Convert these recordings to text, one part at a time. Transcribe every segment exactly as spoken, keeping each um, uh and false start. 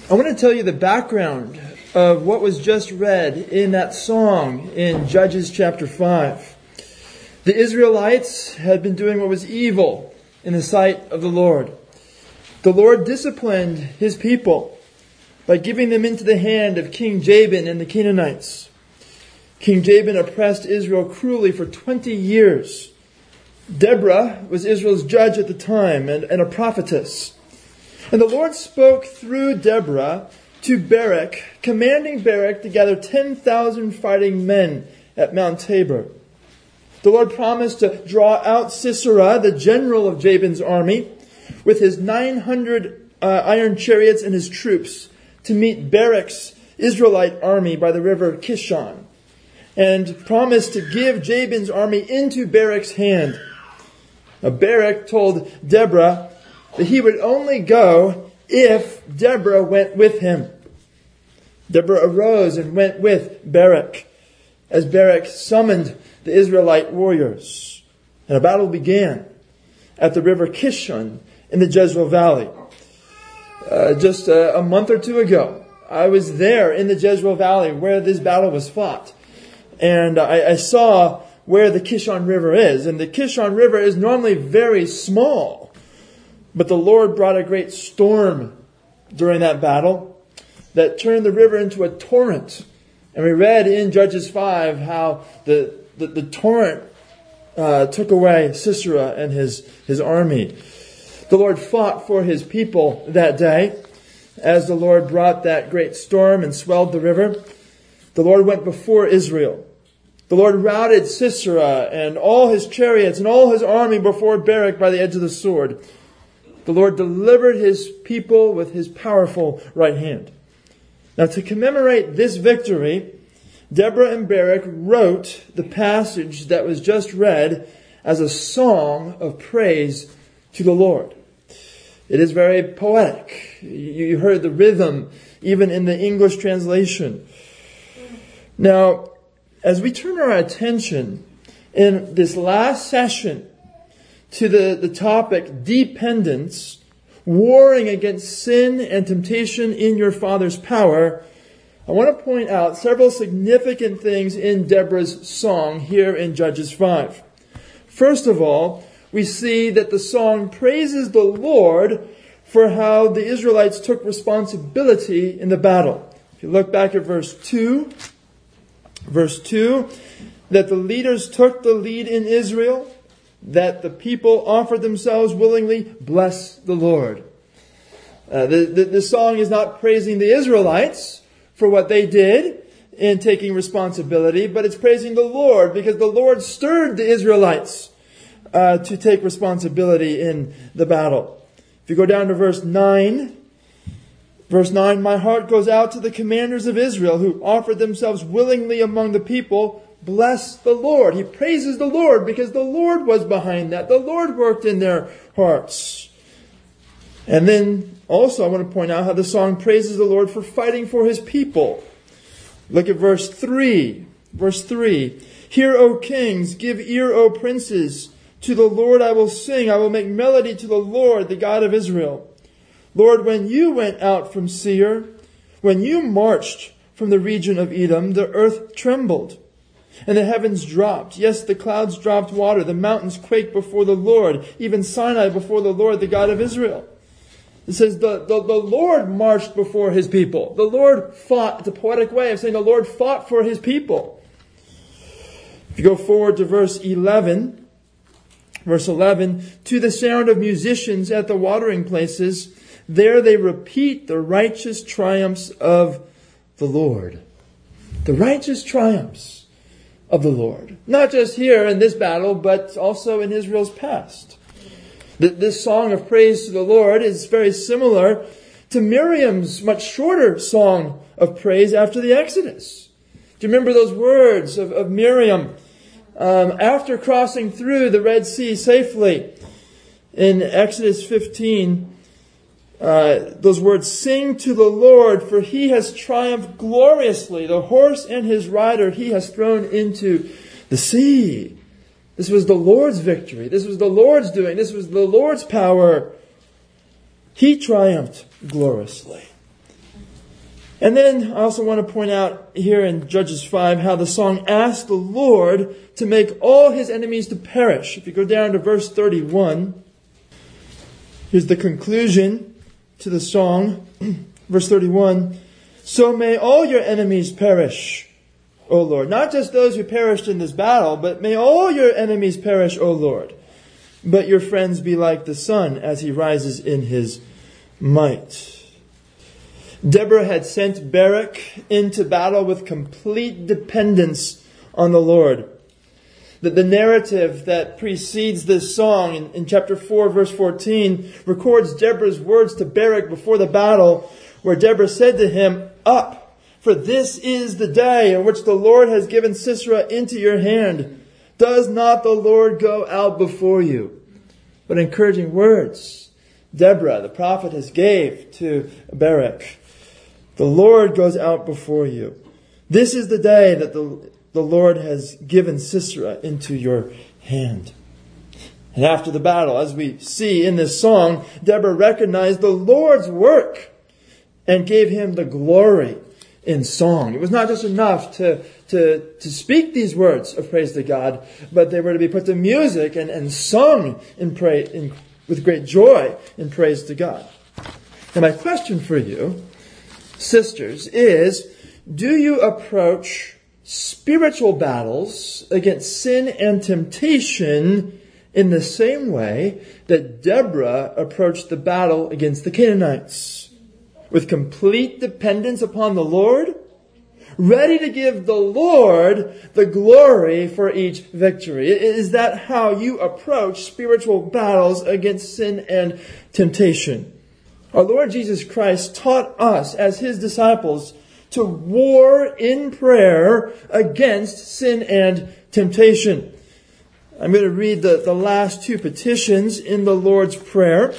I want to tell you the background of what was just read in that song in Judges chapter five. The Israelites had been doing what was evil in the sight of the Lord. The Lord disciplined His people by giving them into the hand of King Jabin and the Canaanites. King Jabin oppressed Israel cruelly for twenty years. Deborah was Israel's judge at the time and, and a prophetess. And the Lord spoke through Deborah to Barak, commanding Barak to gather ten thousand fighting men at Mount Tabor. The Lord promised to draw out Sisera, the general of Jabin's army, with his nine hundred uh, iron chariots and his troops to meet Barak's Israelite army by the river Kishon, and promised to give Jabin's army into Barak's hand. Now, Barak told Deborah that he would only go if Deborah went with him. Deborah arose and went with Barak as Barak summoned the Israelite warriors. And a battle began at the river Kishon in the Jezreel Valley. Uh, just a, a month or two ago, I was there in the Jezreel Valley where this battle was fought. And I, I saw where the Kishon River is. And the Kishon River is normally very small. But the Lord brought a great storm during that battle that turned the river into a torrent. And we read in Judges five how the, the, the torrent uh, took away Sisera and his, his army. The Lord fought for His people that day as the Lord brought that great storm and swelled the river. The Lord went before Israel. The Lord routed Sisera and all his chariots and all his army before Barak by the edge of the sword. The Lord delivered His people with His powerful right hand. Now, to commemorate this victory, Deborah and Barak wrote the passage that was just read as a song of praise to the Lord. It is very poetic. You heard the rhythm even in the English translation. Now, as we turn our attention in this last session to the, the topic, dependence, warring against sin and temptation in your Father's power, I want to point out several significant things in Deborah's song here in Judges five. First of all, we see that the song praises the Lord for how the Israelites took responsibility in the battle. If you look back at verse two, verse two, that the leaders took the lead in Israel, that the people offered themselves willingly, bless the Lord. Uh, the, the, the song is not praising the Israelites for what they did in taking responsibility, but it's praising the Lord because the Lord stirred the Israelites uh, to take responsibility in the battle. If you go down to verse nine, verse nine, my heart goes out to the commanders of Israel who offered themselves willingly among the people. Bless the Lord. He praises the Lord because the Lord was behind that. The Lord worked in their hearts. And then also I want to point out how the song praises the Lord for fighting for His people. Look at verse three. Verse three. Hear, O kings, give ear, O princes. To the Lord I will sing. I will make melody to the Lord, the God of Israel. Lord, when you went out from Seir, when you marched from the region of Edom, the earth trembled. And the heavens dropped. Yes, the clouds dropped water. The mountains quaked before the Lord. Even Sinai before the Lord, the God of Israel. It says the, the, the Lord marched before His people. The Lord fought. It's a poetic way of saying the Lord fought for His people. If you go forward to verse eleven. Verse eleven. To the sound of musicians at the watering places, there they repeat the righteous triumphs of the Lord. The righteous triumphs of the Lord. Not just here in this battle, but also in Israel's past. This song of praise to the Lord is very similar to Miriam's much shorter song of praise after the Exodus. Do you remember those words of, of Miriam um, after crossing through the Red Sea safely in Exodus fifteen? Uh, those words, sing to the Lord, for He has triumphed gloriously. The horse and his rider He has thrown into the sea. This was the Lord's victory. This was the Lord's doing. This was the Lord's power. He triumphed gloriously. And then I also want to point out here in Judges five how the song asked the Lord to make all his enemies to perish. If you go down to verse thirty-one, here's the conclusion to the song. Verse thirty-one, so may all your enemies perish, O Lord. Not just those who perished in this battle, but may all your enemies perish, O Lord. But your friends be like the sun as he rises in his might. Deborah had sent Barak into battle with complete dependence on the Lord. That the narrative that precedes this song in, in chapter four, verse fourteen, records Deborah's words to Barak before the battle, where Deborah said to him, up, for this is the day in which the Lord has given Sisera into your hand. Does not the Lord go out before you? What encouraging words Deborah, the prophetess, gave to Barak. The Lord goes out before you. This is the day that the, the Lord has given Sisera into your hand. And after the battle, as we see in this song, Deborah recognized the Lord's work and gave him the glory in song. It was not just enough to, to, to speak these words of praise to God, but they were to be put to music and, and sung in pray, in, with great joy in praise to God. And my question for you, sisters, is, do you approach spiritual battles against sin and temptation in the same way that Deborah approached the battle against the Canaanites? With complete dependence upon the Lord, ready to give the Lord the glory for each victory. Is that how you approach spiritual battles against sin and temptation? Our Lord Jesus Christ taught us as his disciples to war in prayer against sin and temptation. I'm going to read the, the last two petitions in the Lord's Prayer.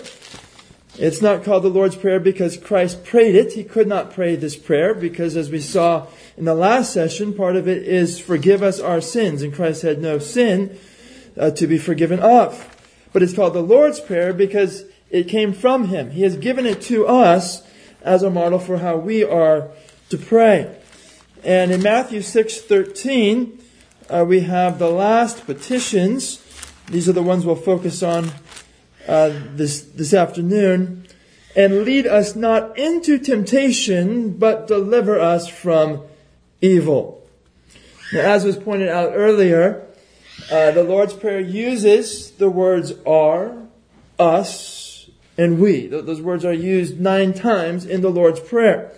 It's not called the Lord's Prayer because Christ prayed it. He could not pray this prayer because, as we saw in the last session, part of it is forgive us our sins. And Christ had no sin uh, to be forgiven of. But it's called the Lord's Prayer because it came from him. He has given it to us as a model for how we are to pray. And in Matthew six thirteen, uh, we have the last petitions. These are the ones we'll focus on uh, this, this afternoon. And lead us not into temptation, but deliver us from evil. Now, as was pointed out earlier, uh, the Lord's Prayer uses the words are, us, and we. Those words are used nine times in the Lord's Prayer.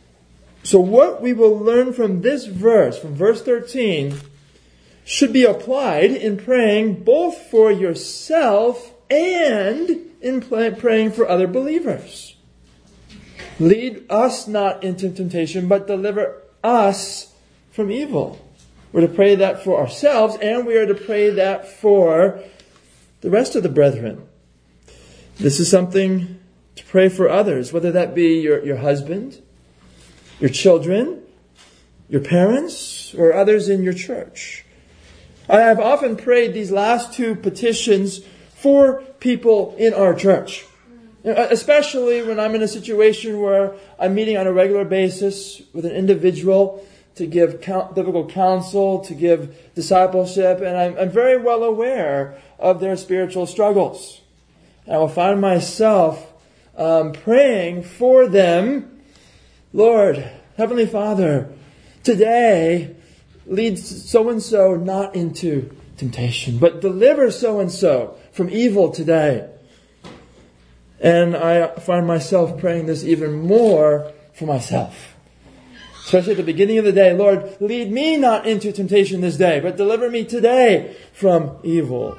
So what we will learn from this verse, from verse thirteen, should be applied in praying both for yourself and in praying for other believers. Lead us not into temptation, but deliver us from evil. We're to pray that for ourselves, and we are to pray that for the rest of the brethren. This is something to pray for others, whether that be your, your husband, your children, your parents, or others in your church. I have often prayed these last two petitions for people in our church, especially when I'm in a situation where I'm meeting on a regular basis with an individual to give biblical counsel, to give discipleship, and I'm, I'm very well aware of their spiritual struggles. And I will find myself um, praying for them. Lord, Heavenly Father, today lead so-and-so not into temptation, but deliver so-and-so from evil today. And I find myself praying this even more for myself. Especially at the beginning of the day, Lord, lead me not into temptation this day, but deliver me today from evil.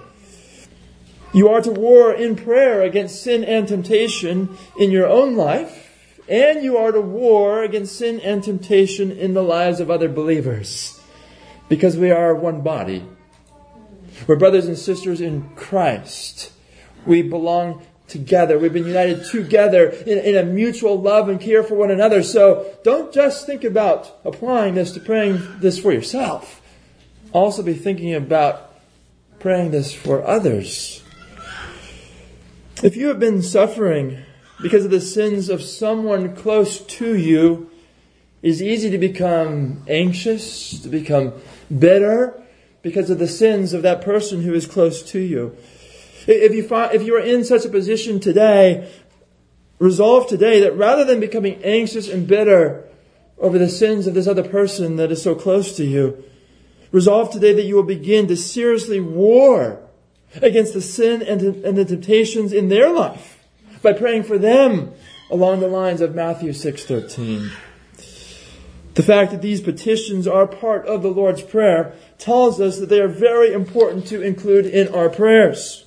You are to war in prayer against sin and temptation in your own life, and you are to war against sin and temptation in the lives of other believers, because we are one body. We're brothers and sisters in Christ. We belong together. We've been united together in, in a mutual love and care for one another. So don't just think about applying this to praying this for yourself. Also be thinking about praying this for others. If you have been suffering because of the sins of someone close to you, It is easy to become anxious, to become bitter because of the sins of that person who is close to you. If you find, if you are in such a position today, resolve today that rather than becoming anxious and bitter over the sins of this other person that is so close to you, resolve today that you will begin to seriously war against the sin and, and the temptations in their life by praying for them along the lines of Matthew six thirteen. The fact that these petitions are part of the Lord's Prayer tells us that they are very important to include in our prayers.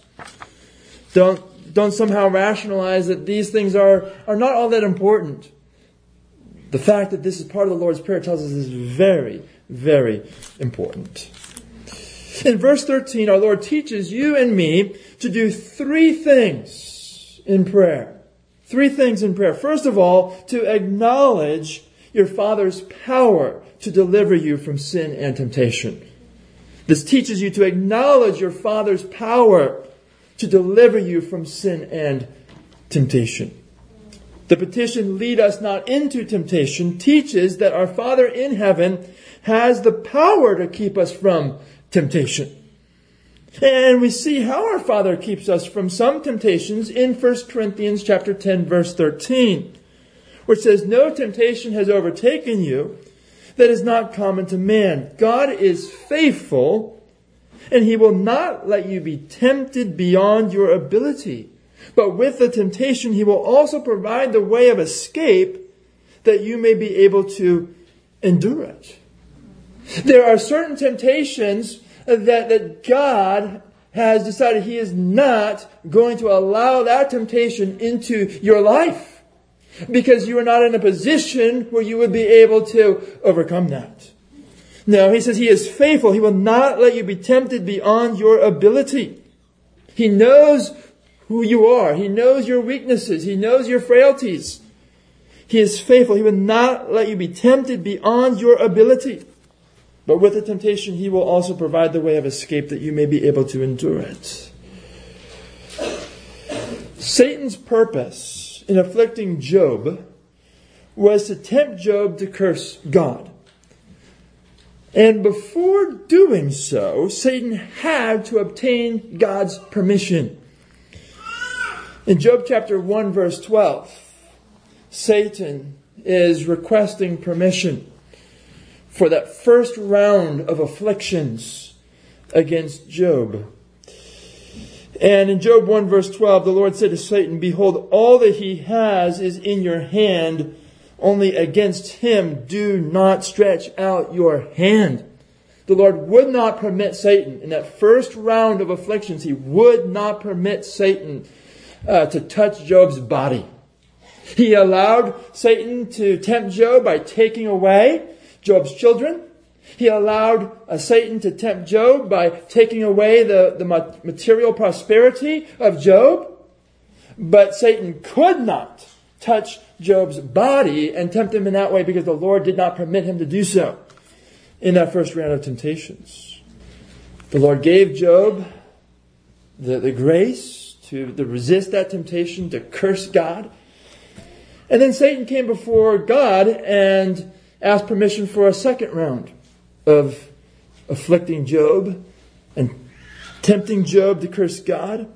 Don't, don't somehow rationalize that these things are, are not all that important. The fact that this is part of the Lord's Prayer tells us this is very, very important. In verse thirteen, our Lord teaches you and me to do three things in prayer. Three things in prayer. First of all, to acknowledge your Father's power to deliver you from sin and temptation. This teaches you to acknowledge your Father's power to deliver you from sin and temptation. The petition, lead us not into temptation, teaches that our Father in heaven has the power to keep us from temptation. And we see how our Father keeps us from some temptations in First Corinthians chapter ten, verse thirteen, which says, no temptation has overtaken you that is not common to man. God is faithful, and He will not let you be tempted beyond your ability. But with the temptation, He will also provide the way of escape that you may be able to endure it. There are certain temptations that, that God has decided He is not going to allow that temptation into your life, because you are not in a position where you would be able to overcome that. No, He says He is faithful. He will not let you be tempted beyond your ability. He knows who you are. He knows your weaknesses. He knows your frailties. He is faithful. He will not let you be tempted beyond your ability. But with the temptation, He will also provide the way of escape that you may be able to endure it. Satan's purpose in afflicting Job was to tempt Job to curse God. And before doing so, Satan had to obtain God's permission. In Job chapter one, verse twelve, Satan is requesting permission for that first round of afflictions against Job. And in Job one, verse twelve, the Lord said to Satan, behold, all that he has is in your hand. Only against him do not stretch out your hand. The Lord would not permit Satan, in that first round of afflictions, He would not permit Satan uh, to touch Job's body. He allowed Satan to tempt Job by taking away Job's children. He allowed uh, Satan to tempt Job by taking away the, the material prosperity of Job. But Satan could not touch Job's body and tempt him in that way, because the Lord did not permit him to do so in that first round of temptations. The Lord gave Job the, the grace to, to resist that temptation, to curse God. And then Satan came before God and asked permission for a second round of afflicting Job and tempting Job to curse God.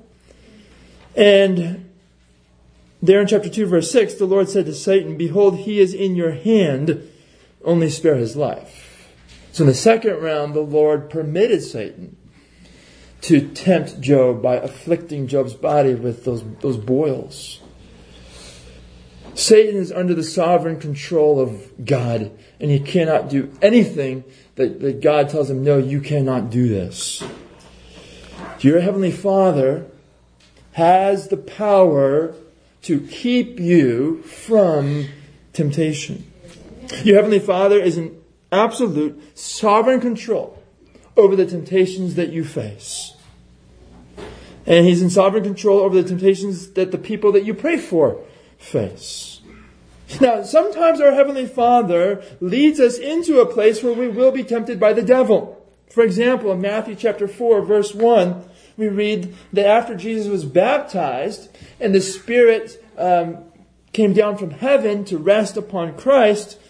And there in chapter two, verse six, the Lord said to Satan, behold, he is in your hand, only spare his life. So in the second round, the Lord permitted Satan to tempt Job by afflicting Job's body with those, those boils. Satan is under the sovereign control of God, and he cannot do anything that, that God tells him, no, you cannot do this. Your Heavenly Father has the power to keep you from temptation. Your Heavenly Father is in absolute sovereign control over the temptations that you face. And He's in sovereign control over the temptations that the people that you pray for face. Now, sometimes our Heavenly Father leads us into a place where we will be tempted by the devil. For example, in Matthew chapter four, verse one, we read that after Jesus was baptized and the Spirit um, came down from heaven to rest upon Christ,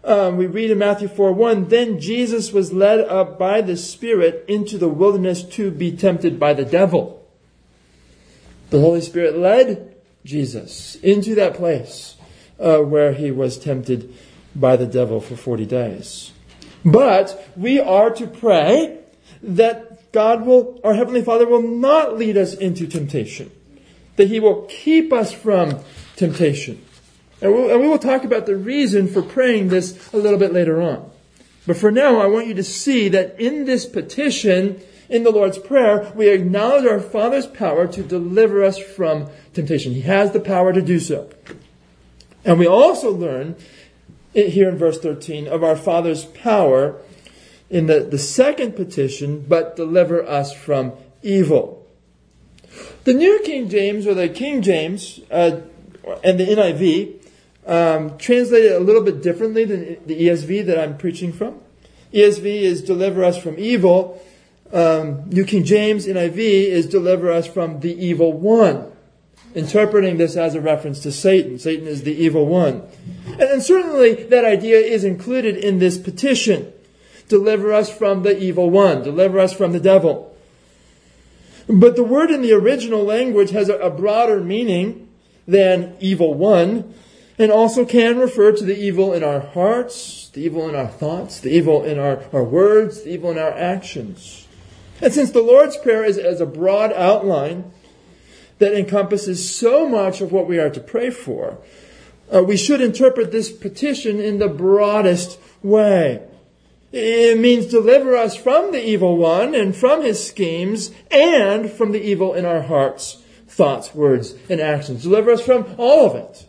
Um, we read in Matthew four one, then Jesus was led up by the Spirit into the wilderness to be tempted by the devil. The Holy Spirit led Jesus into that place uh, where he was tempted by the devil for forty days. But we are to pray that God will, our Heavenly Father will not lead us into temptation. That He will keep us from temptation. And, we'll, and we will talk about the reason for praying this a little bit later on. But for now, I want you to see that in this petition, in the Lord's Prayer, we acknowledge our Father's power to deliver us from temptation. He has the power to do so. And we also learn here in verse thirteen of our Father's power in the, the second petition, but deliver us from evil. The New King James, or the King James, uh, and the N I V, um, translate it a little bit differently than the E S V that I'm preaching from. E S V is deliver us from evil. Um, New King James, N I V, is deliver us from the evil one. Interpreting this as a reference to Satan. Satan is the evil one. And, and certainly that idea is included in this petition. Deliver us from the evil one. Deliver us from the devil. But the word in the original language has a, a broader meaning than evil one, and also can refer to the evil in our hearts, the evil in our thoughts, the evil in our, our words, the evil in our actions. And since the Lord's Prayer is as a broad outline that encompasses so much of what we are to pray for, uh, we should interpret this petition in the broadest way. It means deliver us from the evil one and from his schemes and from the evil in our hearts, thoughts, words, and actions. Deliver us from all of it.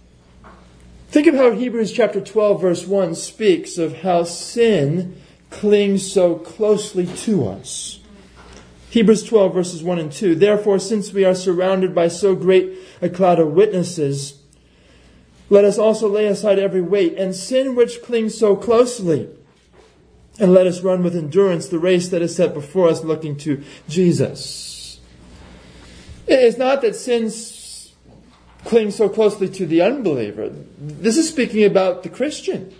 Think of how Hebrews chapter twelve verse one speaks of how sin clings so closely to us. Hebrews twelve verses one and two. Therefore, since we are surrounded by so great a cloud of witnesses, let us also lay aside every weight and sin which clings so closely. And let us run with endurance the race that is set before us, looking to Jesus. It's not that sin clings so closely to the unbeliever. This is speaking about the Christian.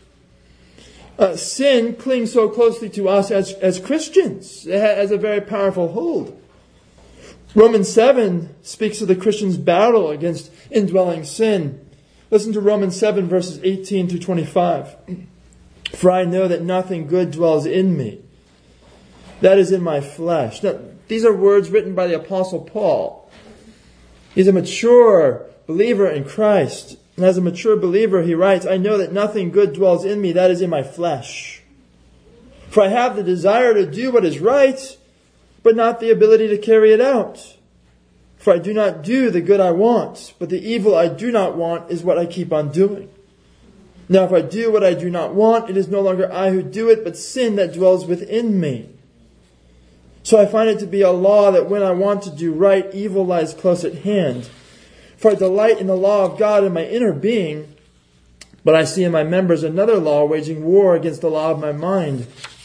Uh, sin clings so closely to us as, as Christians. It has a very powerful hold. Romans seven speaks of the Christian's battle against indwelling sin. Listen to Romans seven verses eighteen to twenty-five. For I know that nothing good dwells in me, that is in my flesh. Now, these are words written by the Apostle Paul. He's a mature believer in Christ. And as a mature believer, he writes, I know that nothing good dwells in me, that is in my flesh. For I have the desire to do what is right, but not the ability to carry it out. For I do not do the good I want, but the evil I do not want is what I keep on doing. Now if I do what I do not want, it is no longer I who do it, but sin that dwells within me. So I find it to be a law that when I want to do right, evil lies close at hand. For I delight in the law of God in my inner being, but I see in my members another law waging war against the law of my mind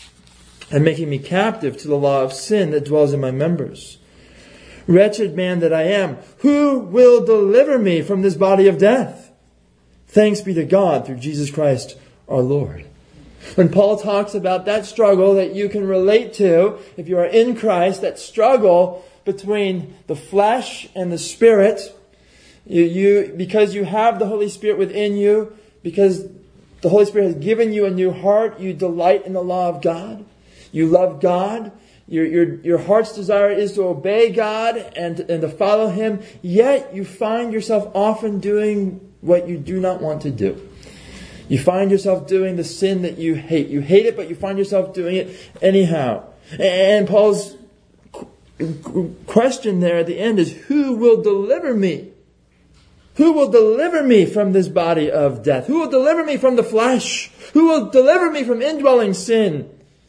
and making me captive to the law of sin that dwells in my members. Wretched man that I am, who will deliver me from this body of death? Thanks be to God through Jesus Christ our Lord. When Paul talks about that struggle that you can relate to, if you are in Christ, that struggle between the flesh and the Spirit, you, you because you have the Holy Spirit within you, because the Holy Spirit has given you a new heart, you delight in the law of God. You love God. Your, your, your heart's desire is to obey God and, and to follow Him. Yet you find yourself often doing what you do not want to do. You find yourself doing the sin that you hate. You hate it, but you find yourself doing it anyhow. And Paul's question there at the end is, who will deliver me? Who will deliver me from this body of death? Who will deliver me from the flesh? Who will deliver me from indwelling sin?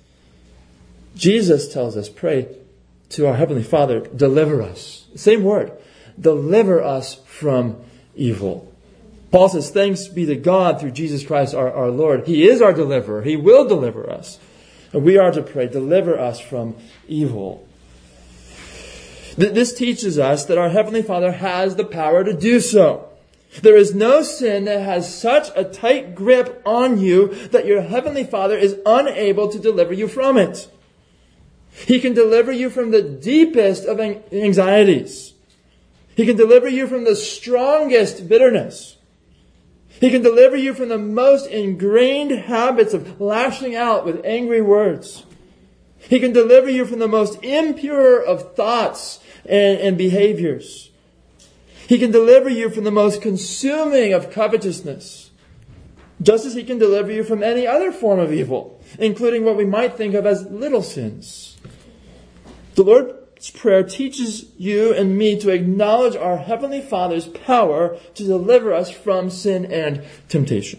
Jesus tells us, pray to our Heavenly Father, deliver us. Same word. Deliver us from evil. Paul says, thanks be to God through Jesus Christ our, our Lord. He is our deliverer. He will deliver us. And we are to pray, deliver us from evil. This teaches us that our Heavenly Father has the power to do so. There is no sin that has such a tight grip on you that your Heavenly Father is unable to deliver you from it. He can deliver you from the deepest of anxieties. He can deliver you from the strongest bitterness. He can deliver you from the most ingrained habits of lashing out with angry words. He can deliver you from the most impure of thoughts and, and behaviors. He can deliver you from the most consuming of covetousness, just as He can deliver you from any other form of evil, including what we might think of as little sins. The Lord's Prayer teaches you and me to acknowledge our Heavenly Father's power to deliver us from sin and temptation.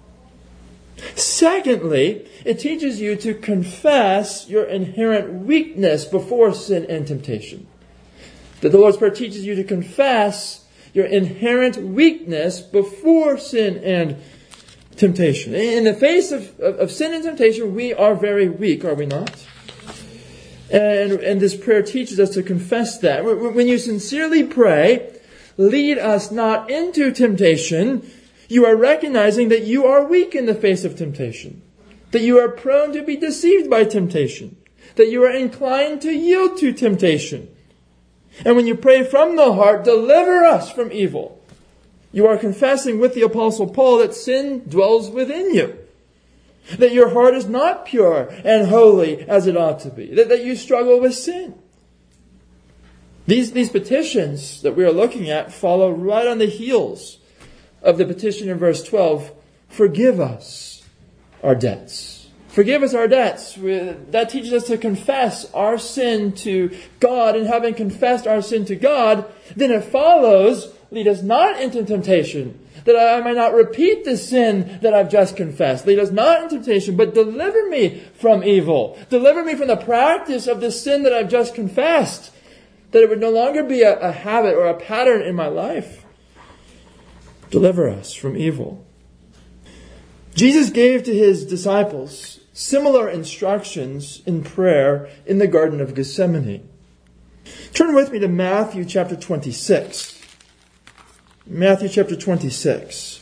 Secondly, it teaches you to confess your inherent weakness before sin and temptation. That the Lord's Prayer teaches you to confess your inherent weakness before sin and temptation. In the face of, of, of sin and temptation, we are very weak, are we not? And, and this prayer teaches us to confess that. When you sincerely pray, lead us not into temptation, you are recognizing that you are weak in the face of temptation. That you are prone to be deceived by temptation. That you are inclined to yield to temptation. And when you pray from the heart, deliver us from evil, you are confessing with the Apostle Paul that sin dwells within you. That your heart is not pure and holy as it ought to be. That, that you struggle with sin. These, these petitions that we are looking at follow right on the heels of the petition in verse twelve. Forgive us our debts. Forgive us our debts. That teaches us to confess our sin to God. And having confessed our sin to God, then it follows, lead us not into temptation, that I might not repeat the sin that I've just confessed. Lead us not into temptation, but deliver me from evil. Deliver me from the practice of the sin that I've just confessed, that it would no longer be a, a habit or a pattern in my life. Deliver us from evil. Jesus gave to His disciples similar instructions in prayer in the Garden of Gethsemane. Turn with me to Matthew chapter twenty-six. Matthew chapter twenty-six.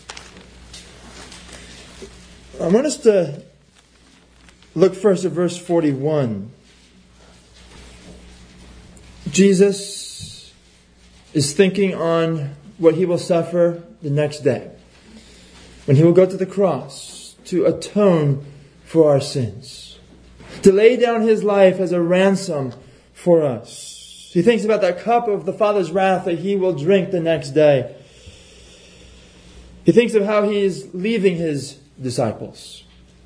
I want us to look first at verse forty-one. Jesus is thinking on what He will suffer the next day, when He will go to the cross to atone for our sins, to lay down His life as a ransom for us. He thinks about that cup of the Father's wrath that He will drink the next day. He thinks of how He is leaving His disciples.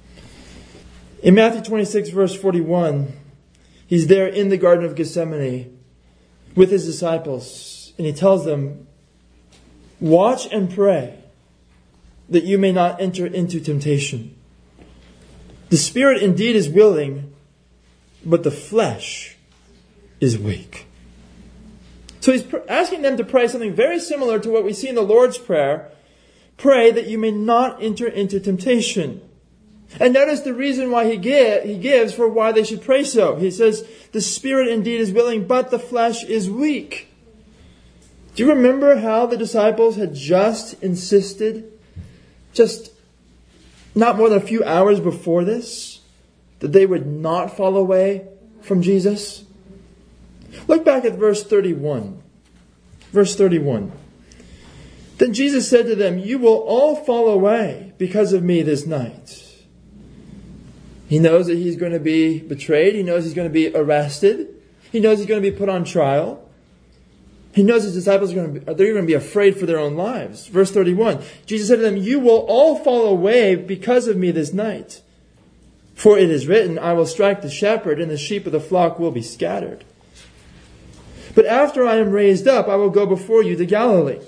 In Matthew twenty-six, verse forty-one, He's there in the Garden of Gethsemane with His disciples, and He tells them, watch and pray that you may not enter into temptation. The spirit indeed is willing, but the flesh is weak. So He's asking them to pray something very similar to what we see in the Lord's Prayer. Pray that you may not enter into temptation. And notice the reason why he, give, he gives for why they should pray so. He says, the spirit indeed is willing, but the flesh is weak. Do you remember how the disciples had just insisted, just not more than a few hours before this, that they would not fall away from Jesus? Look back at verse thirty-one. Verse thirty-one. Then Jesus said to them, you will all fall away because of me this night. He knows that He's going to be betrayed. He knows He's going to be arrested. He knows He's going to be put on trial. He knows His disciples are going to be, they're going to be afraid for their own lives. Verse thirty-one. Jesus said to them, you will all fall away because of me this night. For it is written, I will strike the shepherd, and the sheep of the flock will be scattered. But after I am raised up, I will go before you to Galilee.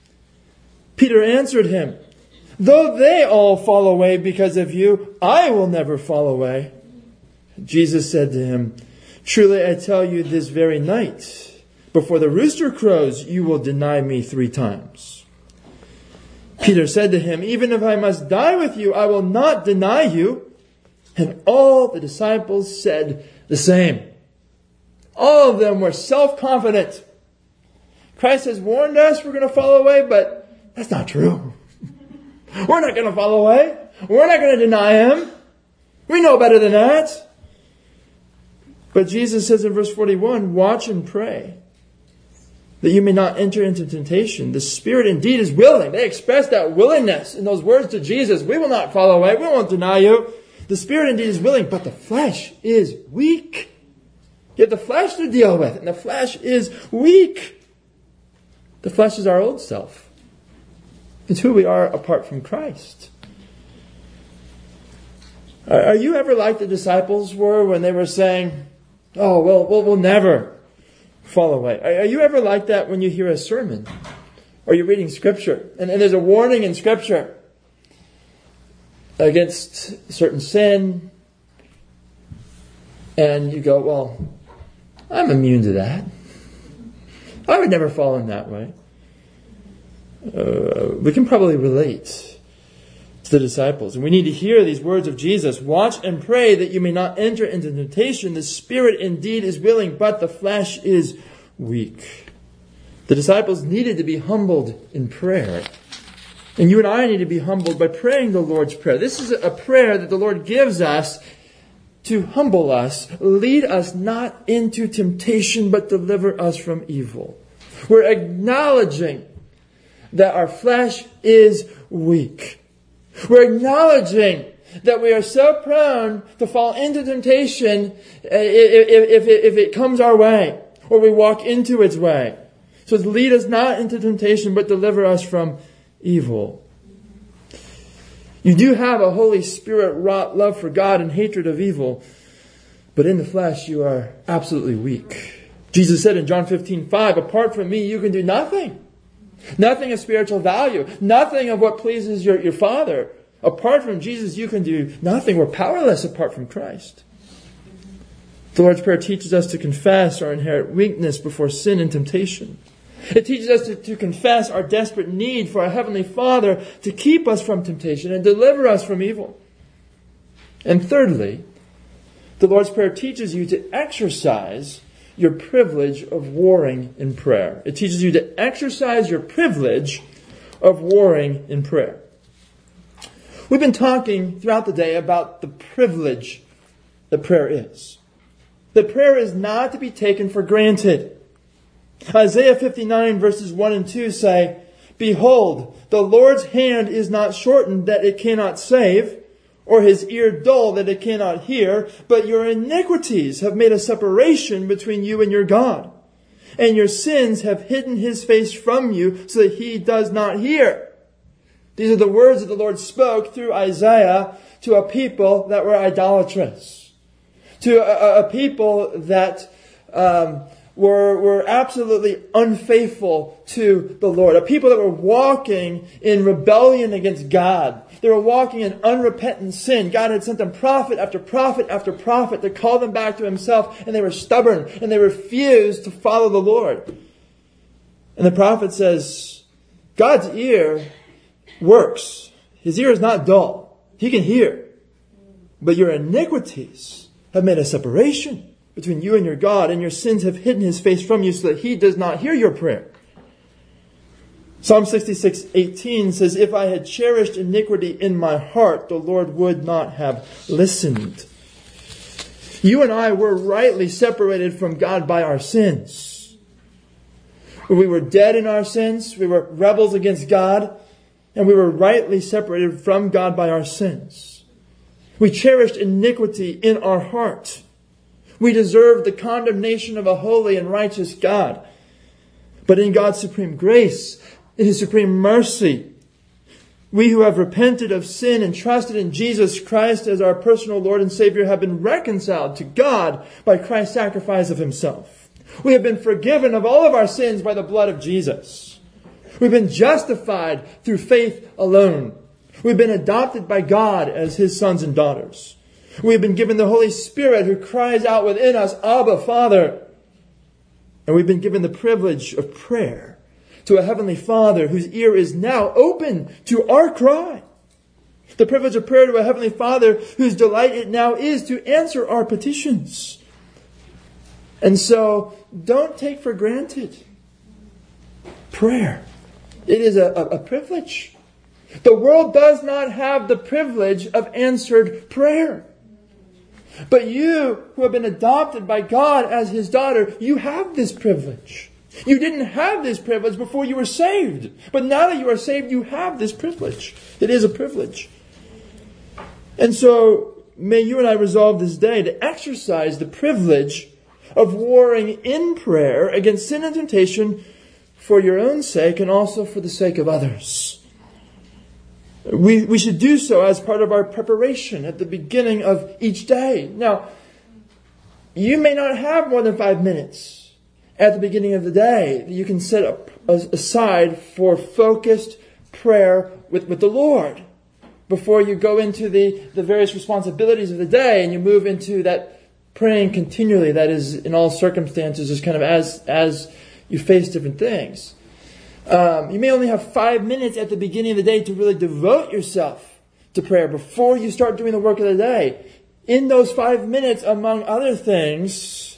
Peter answered him, though they all fall away because of you, I will never fall away. Jesus said to him, truly I tell you, this very night, before the rooster crows, you will deny me three times. Peter said to him, even if I must die with you, I will not deny you. And all the disciples said the same. All of them were self-confident. Christ has warned us we're going to fall away, but that's not true. We're not going to fall away. We're not going to deny him. We know better than that. But Jesus says in verse forty-one, watch and pray that you may not enter into temptation. The spirit indeed is willing. They express that willingness in those words to Jesus. We will not fall away. We won't deny you. The spirit indeed is willing, but the flesh is weak. You have the flesh to deal with, and the flesh is weak. The flesh is our old self. It's who we are apart from Christ. Are you ever like the disciples were when they were saying, oh, well, we'll, we'll never fall away? Are you ever like that when you hear a sermon or you're reading Scripture and, and there's a warning in Scripture against certain sin, and you go, well, I'm immune to that. I would never fall in that way. Uh, we can probably relate to the disciples. And we need to hear these words of Jesus. Watch and pray that you may not enter into temptation. The spirit indeed is willing, but the flesh is weak. The disciples needed to be humbled in prayer. And you and I need to be humbled by praying the Lord's Prayer. This is a prayer that the Lord gives us to humble us, lead us not into temptation, but deliver us from evil. We're acknowledging that our flesh is weak. We're acknowledging that we are so prone to fall into temptation if it comes our way, or we walk into its way. So lead us not into temptation, but deliver us from evil. You do have a Holy Spirit wrought love for God and hatred of evil, but in the flesh you are absolutely weak. Jesus said in John fifteen five, apart from me you can do nothing. Nothing of spiritual value. Nothing of what pleases your, your Father. Apart from Jesus you can do nothing. We're powerless apart from Christ. The Lord's Prayer teaches us to confess our inherent weakness before sin and temptation. It teaches us to, to confess our desperate need for our Heavenly Father to keep us from temptation and deliver us from evil. And thirdly, the Lord's Prayer teaches you to exercise your privilege of warring in prayer. It teaches you to exercise your privilege of warring in prayer. We've been talking throughout the day about the privilege that prayer is. That prayer is not to be taken for granted. Isaiah fifty-nine verses one and two say, behold, the Lord's hand is not shortened that it cannot save, or his ear dull that it cannot hear, but your iniquities have made a separation between you and your God, and your sins have hidden his face from you so that he does not hear. These are the words that the Lord spoke through Isaiah to a people that were idolatrous, to a, a people that um, were, were absolutely unfaithful to the Lord, a people that were walking in rebellion against God. They were walking in unrepentant sin. God had sent them prophet after prophet after prophet to call them back to himself, and they were stubborn and they refused to follow the Lord. And the prophet says, God's ear works. His ear is not dull. He can hear. But your iniquities have made a separation between you and your God, and your sins have hidden his face from you so that he does not hear your prayer. Psalm sixty-six eighteen says, if I had cherished iniquity in my heart, the Lord would not have listened. You and I were rightly separated from God by our sins. We were dead in our sins. We were rebels against God. And we were rightly separated from God by our sins. We cherished iniquity in our heart. We deserved the condemnation of a holy and righteous God. But in God's supreme grace, in his supreme mercy, we who have repented of sin and trusted in Jesus Christ as our personal Lord and Savior have been reconciled to God by Christ's sacrifice of himself. We have been forgiven of all of our sins by the blood of Jesus. We've been justified through faith alone. We've been adopted by God as his sons and daughters. We've been given the Holy Spirit who cries out within us, Abba, Father. And we've been given the privilege of prayer to a Heavenly Father whose ear is now open to our cry. The privilege of prayer to a Heavenly Father whose delight it now is to answer our petitions. And so, don't take for granted prayer. It is a, a, a privilege. The world does not have the privilege of answered prayer. But you, who have been adopted by God as His daughter, you have this privilege. You didn't have this privilege before you were saved. But now that you are saved, you have this privilege. It is a privilege. And so, may you and I resolve this day to exercise the privilege of warring in prayer against sin and temptation for your own sake and also for the sake of others. We, we should do so as part of our preparation at the beginning of each day. Now, you may not have more than five minutes at the beginning of the day that you can set up aside for focused prayer with, with the Lord before you go into the, the various responsibilities of the day and you move into that praying continually, that is in all circumstances, is kind of as, as you face different things. Um, you may only have five minutes at the beginning of the day to really devote yourself to prayer before you start doing the work of the day. In those five minutes, among other things,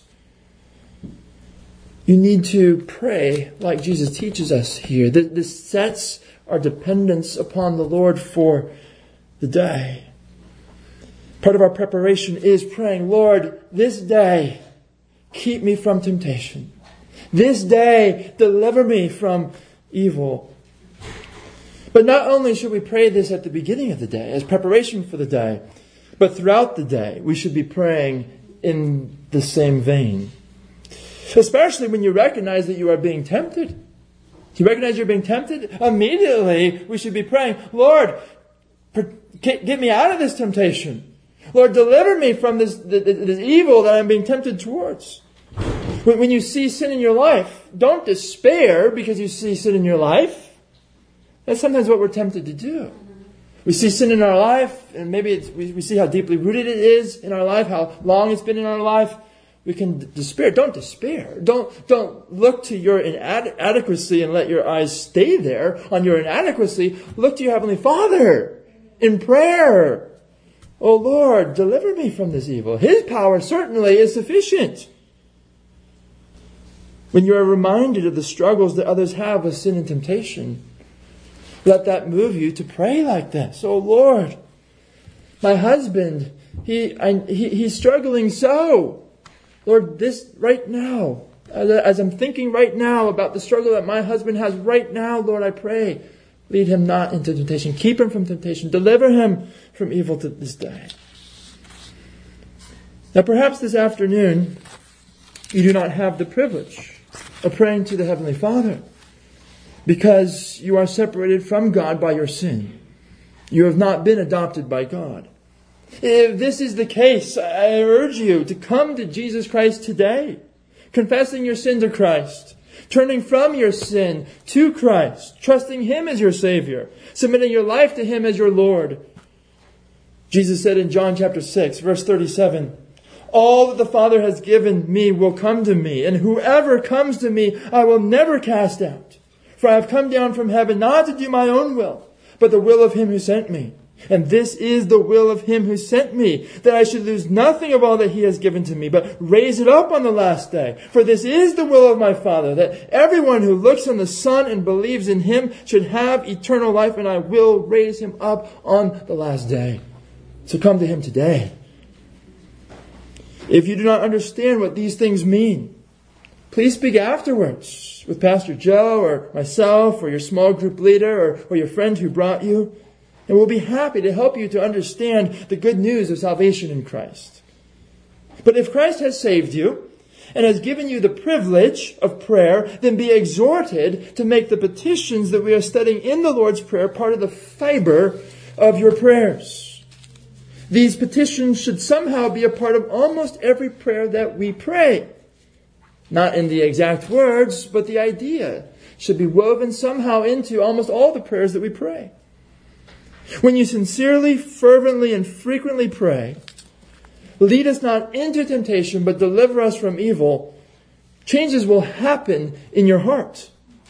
you need to pray like Jesus teaches us here. This sets our dependence upon the Lord for the day. Part of our preparation is praying, Lord, this day, keep me from temptation. This day, deliver me from evil. But not only should we pray this at the beginning of the day, as preparation for the day, but throughout the day, we should be praying in the same vein. Especially when you recognize that you are being tempted. You recognize you're being tempted? Immediately, we should be praying, Lord, get me out of this temptation. Lord, deliver me from this, this evil that I'm being tempted towards. When you see sin in your life, don't despair because you see sin in your life. That's sometimes what we're tempted to do. We see sin in our life, and maybe it's, we, we see how deeply rooted it is in our life, how long it's been in our life. We can d- despair. Don't despair. Don't, don't look to your inadequacy and let your eyes stay there on your inadequacy. Look to your Heavenly Father in prayer. Oh Lord, deliver me from this evil. His power certainly is sufficient. When you are reminded of the struggles that others have with sin and temptation, let that move you to pray like this. Oh Lord, my husband, he, I, he he's struggling so. Lord, this right now, as, as I'm thinking right now about the struggle that my husband has right now, Lord, I pray, lead him not into temptation. Keep him from temptation. Deliver him from evil to this day. Now perhaps this afternoon, you do not have the privilege of praying to the Heavenly Father because you are separated from God by your sin. You have not been adopted by God. If this is the case, I urge you to come to Jesus Christ today, confessing your sin to Christ, turning from your sin to Christ, trusting Him as your Savior, submitting your life to Him as your Lord. Jesus said in John chapter six, verse thirty-seven, all that the Father has given me will come to me, and whoever comes to me I will never cast out. For I have come down from heaven not to do my own will, but the will of Him who sent me. And this is the will of Him who sent me, that I should lose nothing of all that He has given to me, but raise it up on the last day. For this is the will of my Father, that everyone who looks on the Son and believes in Him should have eternal life, and I will raise him up on the last day. So come to Him today. If you do not understand what these things mean, please speak afterwards with Pastor Joe or myself or your small group leader or, or your friend who brought you. And we'll be happy to help you to understand the good news of salvation in Christ. But if Christ has saved you and has given you the privilege of prayer, then be exhorted to make the petitions that we are studying in the Lord's Prayer part of the fiber of your prayers. These petitions should somehow be a part of almost every prayer that we pray. Not in the exact words, but the idea should be woven somehow into almost all the prayers that we pray. When you sincerely, fervently, and frequently pray, lead us not into temptation, but deliver us from evil, changes will happen in your heart.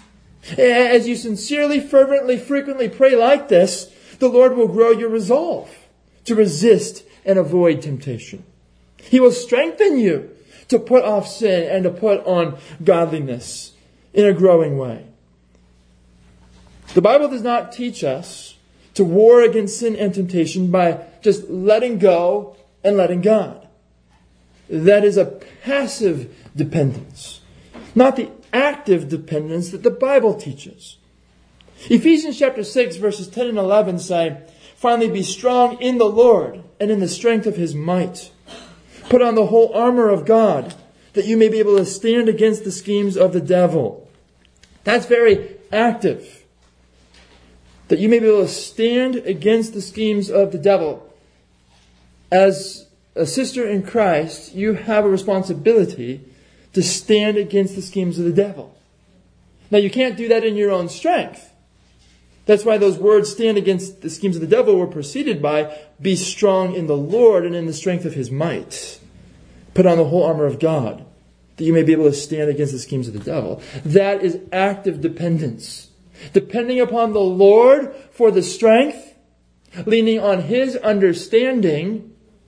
As you sincerely, fervently, frequently pray like this, the Lord will grow your resolve to resist and avoid temptation. He will strengthen you to put off sin and to put on godliness in a growing way. The Bible does not teach us to war against sin and temptation by just letting go and letting God. That is a passive dependence, not the active dependence that the Bible teaches. Ephesians chapter six, verses ten and eleven say, "Finally be strong in the Lord and in the strength of His might. Put on the whole armor of God, that you may be able to stand against the schemes of the devil." That's very active. That you may be able to stand against the schemes of the devil. As a sister in Christ, you have a responsibility to stand against the schemes of the devil. Now, you can't do that in your own strength. That's why those words, stand against the schemes of the devil, were preceded by, be strong in the Lord and in the strength of His might. Put on the whole armor of God, that you may be able to stand against the schemes of the devil. That is active dependence. Depending upon the Lord for the strength, leaning on His understanding,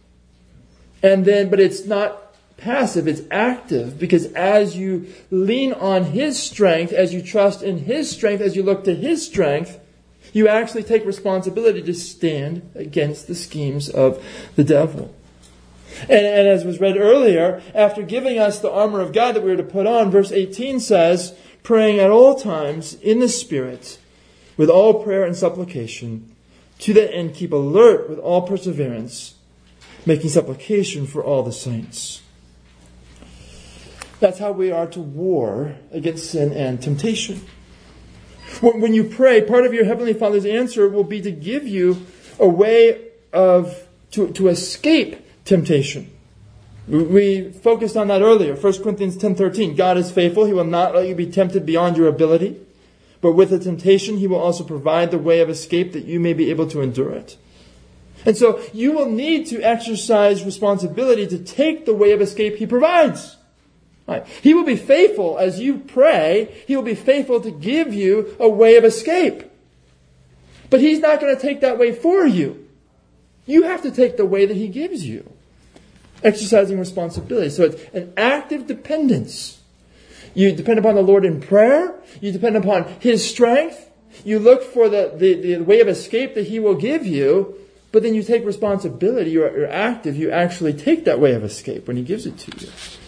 and then, but it's not passive, it's active, because as you lean on His strength, as you trust in His strength, as you look to His strength, you actually take responsibility to stand against the schemes of the devil. And, and as was read earlier, after giving us the armor of God that we are to put on, verse eighteen says, praying at all times in the Spirit, with all prayer and supplication, to that end keep alert with all perseverance, making supplication for all the saints. That's how we are to war against sin and temptation. When you pray, part of your Heavenly Father's answer will be to give you a way of to, to escape temptation. We focused on that earlier. First Corinthians ten thirteen. God is faithful. He will not let you be tempted beyond your ability. But with the temptation, He will also provide the way of escape that you may be able to endure it. And so you will need to exercise responsibility to take the way of escape He provides. Right. He will be faithful as you pray. He will be faithful to give you a way of escape. But He's not going to take that way for you. You have to take the way that He gives you. Exercising responsibility. So it's an active dependence. You depend upon the Lord in prayer. You depend upon His strength. You look for the, the, the way of escape that He will give you. But then you take responsibility. You're, you're active. You actually take that way of escape when He gives it to you.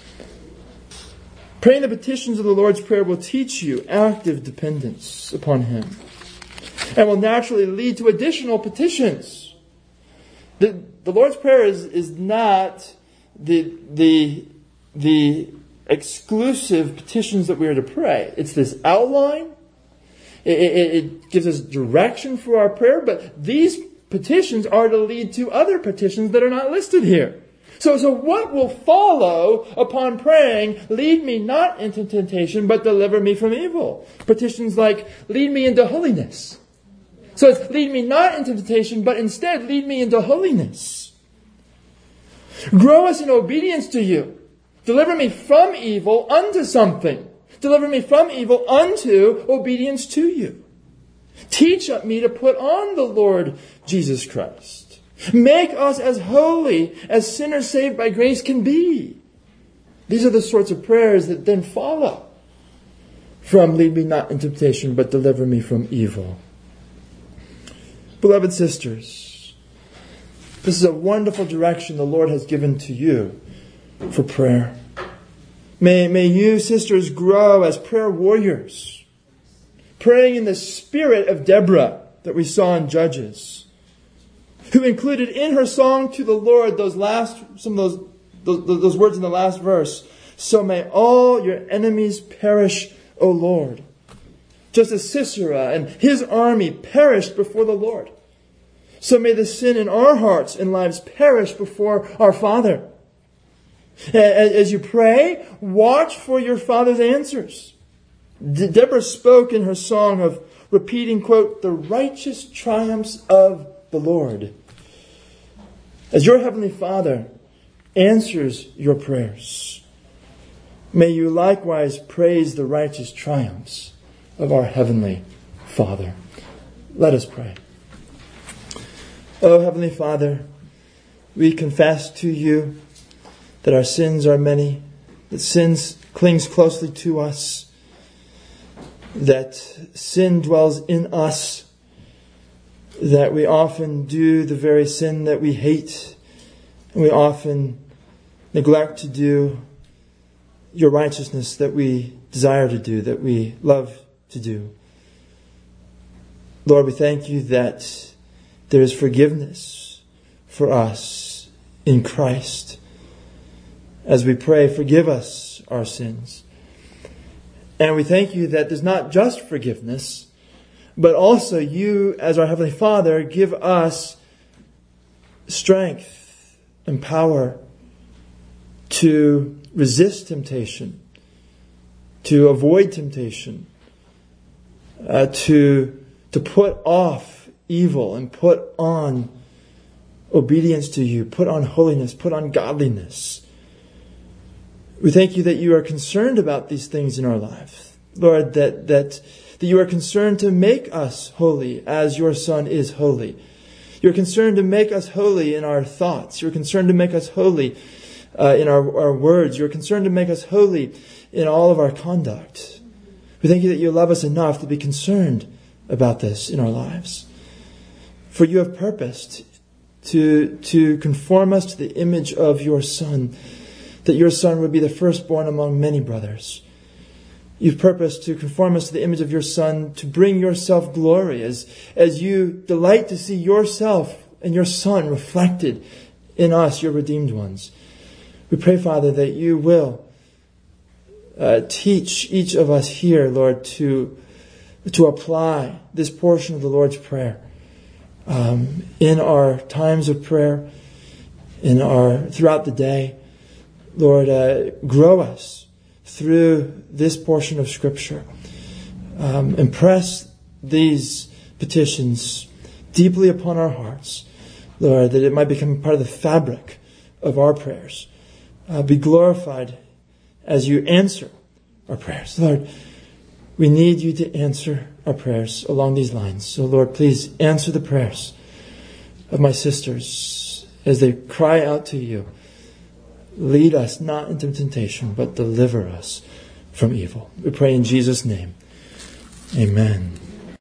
Praying the petitions of the Lord's Prayer will teach you active dependence upon Him. And will naturally lead to additional petitions. The, the Lord's Prayer is, is not the, the, the exclusive petitions that we are to pray. It's this outline. It, it, it gives us direction for our prayer. But these petitions are to lead to other petitions that are not listed here. So, so what will follow upon praying, lead me not into temptation, but deliver me from evil? Petitions like, lead me into holiness. So it's, lead me not into temptation, but instead lead me into holiness. Grow us in obedience to You. Deliver me from evil unto something. Deliver me from evil unto obedience to You. Teach me to put on the Lord Jesus Christ. Make us as holy as sinners saved by grace can be. These are the sorts of prayers that then follow from lead me not into temptation, but deliver me from evil. Beloved sisters, this is a wonderful direction the Lord has given to you for prayer. May, may you, sisters, grow as prayer warriors, praying in the spirit of Deborah that we saw in Judges, who included in her song to the Lord those last, some of those, those, those words in the last verse. So may all your enemies perish, O Lord. Just as Sisera and his army perished before the Lord, so may the sin in our hearts and lives perish before our Father. As you pray, watch for your Father's answers. De- Deborah spoke in her song of repeating, quote, the righteous triumphs of the Lord. As your Heavenly Father answers your prayers, may you likewise praise the righteous triumphs of our Heavenly Father. Let us pray. O Heavenly Father, we confess to You that our sins are many, that sin clings closely to us. that sin dwells in us, that we often do the very sin that we hate, and we often neglect to do your righteousness that we desire to do, that we love to do. Lord, we thank you that there is forgiveness for us in Christ. As we pray, forgive us our sins. And we thank you that there's not just forgiveness, but also you, as our Heavenly Father, give us strength and power to resist temptation, to avoid temptation, uh, to, to put off evil and put on obedience to you, put on holiness, put on godliness. We thank you that you are concerned about these things in our life. Lord, that, that, that you are concerned to make us holy as your Son is holy. You're concerned to make us holy in our thoughts. You're concerned to make us holy uh, in our, our words. You're concerned to make us holy in all of our conduct. We thank you that you love us enough to be concerned about this in our lives. For you have purposed to, to conform us to the image of your Son, that your Son would be the firstborn among many brothers. You've purposed to conform us to the image of your Son, to bring yourself glory as, as you delight to see yourself and your Son reflected in us, your redeemed ones. We pray, Father, that you will uh, teach each of us here, Lord, to, to apply this portion of the Lord's Prayer um, in our times of prayer, in our throughout the day. Lord, uh, grow us through this portion of Scripture. Um, impress these petitions deeply upon our hearts, Lord, that it might become part of the fabric of our prayers. Uh, be glorified as you answer our prayers. Lord, we need you to answer our prayers along these lines. So, Lord, please answer the prayers of my sisters as they cry out to you. Lead us not into temptation, but deliver us from evil. We pray in Jesus' name. Amen.